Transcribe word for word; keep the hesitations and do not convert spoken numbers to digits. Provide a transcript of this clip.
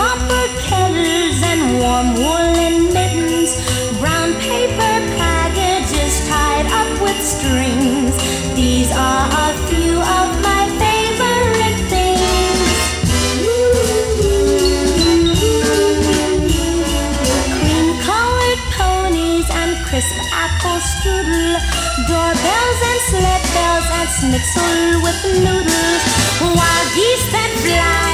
copper kettles and warm woolen mittens, brown paper packages tied up with strings. These are a few of my favorite things. Cream-colored ponies and crisp apple strudel, doorbells and sled bells and schnitzel with noodles, wild geese that fly